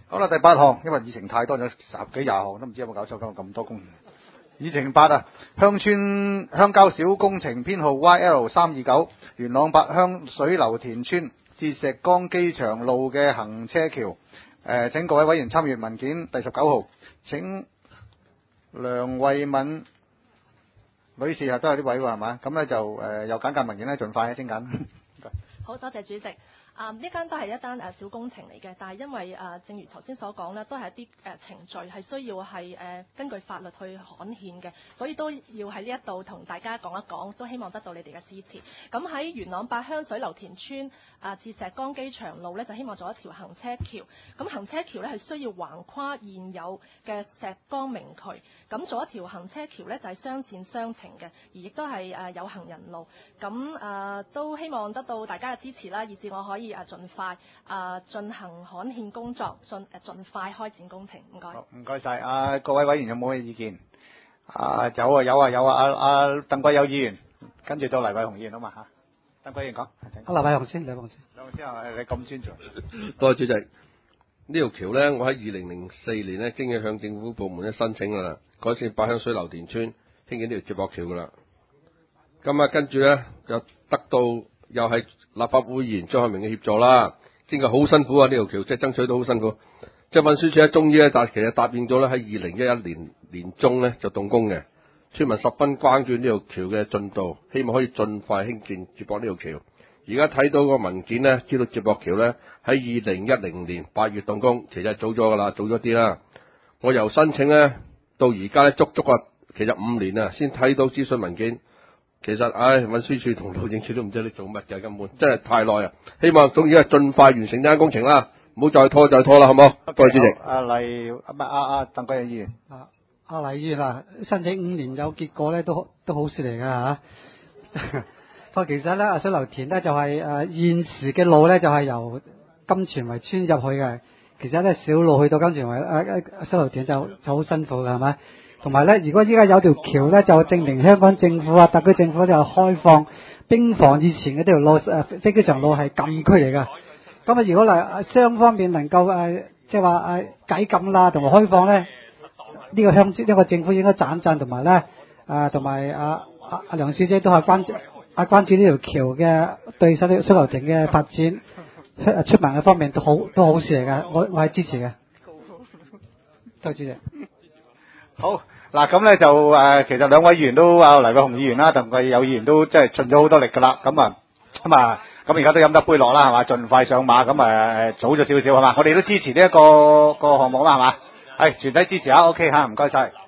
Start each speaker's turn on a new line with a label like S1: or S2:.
S1: 好啦，第8項，因為議程太多咗，10幾20項都唔知有冇搞錯，今日咁多工。議程8啊，鄉郊小工程編號 YL329，元朗八鄉水流田村至石崗機場路嘅行車橋。請各位委員參閱文件第19號。請梁慧敏女士都係啲位喎，係嘛？咁咧就有簡介文件咧，盡快精簡。
S2: 好多謝主席。呢間都係一單小工程嚟嘅，但係因為正如頭先所講咧，都係一啲程序係需要係根據法律去刊憲嘅，所以都要喺呢一度同大家講一講，都希望得到你哋嘅支持。咁喺元朗八鄉水流田村至石崗機場路呢，就希望做一條行車橋。咁行車橋呢係需要橫跨現有嘅石崗明渠，咁做一條行車橋呢，就係雙線雙程嘅，而亦都係有行人路。咁都希望得到大家嘅支持啦，以至我可以盡快進行刊憲工作，盡快開展工程。唔該。
S1: 唔該晒。各位委員有冇咩意見？有啊。鄧桂有議員，跟住到黎偉雄議員好嘛嚇。鄧桂議員講。
S3: 黎偉雄先。
S1: 黎偉雄先係你咁尊重。
S4: 多謝主席。呢條橋呢，我喺2004年呢，經已向政府部門申請啦，改善八鄉水流田村興建呢條接駁橋噶啦。咁跟住呢，又得到又係立法會議員張海明嘅協助啦，經過好辛苦啊！呢條橋即係爭取到好辛苦。即係運輸署咧，終於咧，但其實答應咗咧，喺2011年年中咧就動工嘅。村民十分關注呢條橋嘅進度，希望可以盡快興建接駁呢條橋。而家睇到個文件呢，知道接駁橋咧喺2010年8月動工，其實早咗噶啦，早咗啲啦。我由申請咧到而家咧足足其實5年啊，先睇到諮詢文件。其實運輸署同路政署都唔知你做乜嘅，根本真係太耐啊！希望總之係盡快完成呢間工程啦，唔好再拖啦，好唔好？多謝主席。
S1: 鄧桂有議員。
S3: 黎議員申請5年有結果咧，都好事嚟㗎嚇。不過其實咧，水流田咧就係現時嘅路咧就係由金泉圍村入去嘅。其實咧小路去到金泉圍水流田就好辛苦㗎，係咪？同埋咧，如果依家有條橋咧，就證明香港政府特區政府就開放兵房以前嘅條路飛機場路係禁區嚟㗎。咁如果雙方面能夠即係話解禁啦，同埋開放咧，呢個政府應該讚讚，同埋咧同埋梁小姐都係關注呢條橋嘅對水流田嘅發展出民嘅方面都好事嚟㗎，我係支持嘅。多謝主席。
S1: 好。嗱咁咧就其實兩位議員都黎偉雄議員啦，鄧桂有議員都即係盡咗好多力㗎啦。咁而家都飲得杯落啦，係嘛？盡快上馬，早咗少少係嘛？我哋都支持呢一個項目啦，係嘛？係全體支持啊 ，OK 嚇，唔該晒。